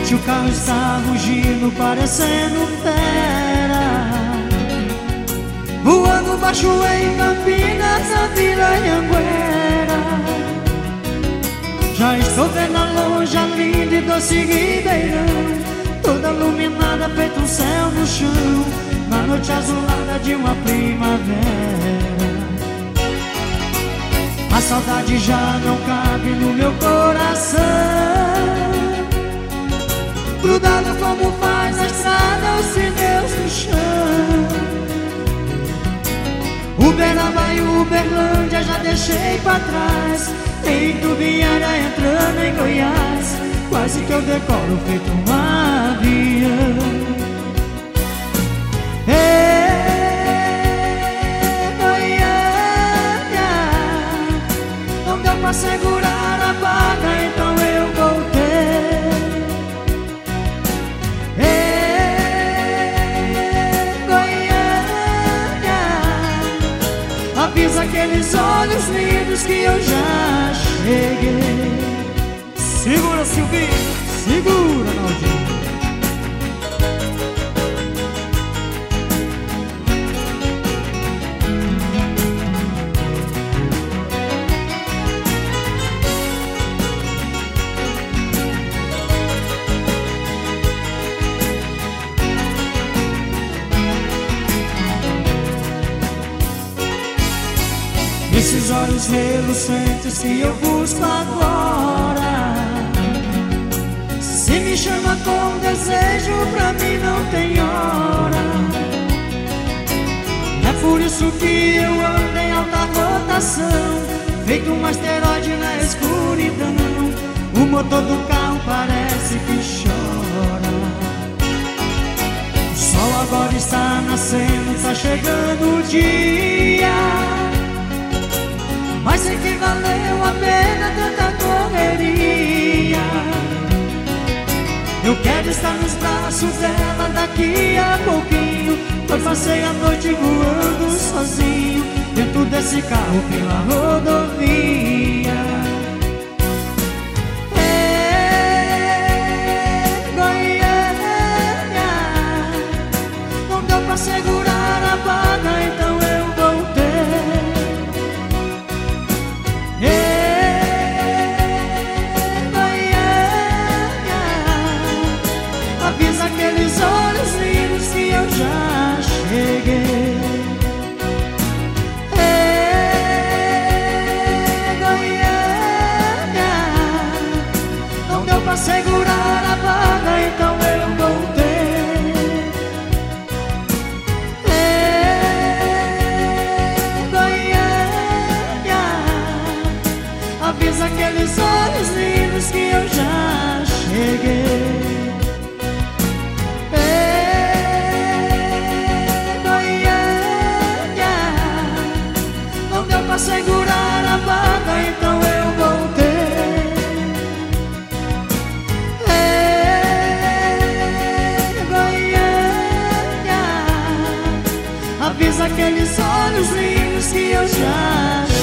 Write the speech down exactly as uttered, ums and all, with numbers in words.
noite o carro está rugindo, parecendo fera, voando baixo em Campinas, na Vila Anhanguera. Já estou vendo a longe a linda e doce Ribeirão, toda iluminada, feito um céu no chão, na noite azulada de uma primavera. A saudade já não cabe no meu coração, grudado como faz a estrada os pneus no chão. Uberaba e Uberlândia já deixei pra trás, em Tubiara entrando em Goiás, quase que eu decolo feito um avião. Ei, Goiânia, não deu pra segurar a barca, então eu voltei. Ei, Goiânia, avisa aqueles olhos lindos que eu já cheguei. Segura, Silvinho. Segura, Naldinho. Esses olhos relucentes que eu busco agora, se me chama com desejo, pra mim não tem hora. É por isso que eu ando em alta rotação, feito um asteroide na escuridão. O motor do carro parece que chora. O sol agora está nascendo, tá chegando o dia, mas sei que valeu a pena tanta correria. Eu quero estar nos braços dela daqui a pouquinho, pois passei a noite voando sozinho, dentro desse carro pela rodovia. Ei, Goiânia, não deu pra segurar a barca, então eu voltei. Avisa aqueles olhos lindos que eu já cheguei. Ei, Goiânia, não deu pra segurar a barca, então eu voltei. Ei, Goiânia, avisa aqueles olhos lindos que eu já cheguei. Pra segurar a barca, então eu voltei. Ei, Goiânia, avisa aqueles olhos lindos que eu já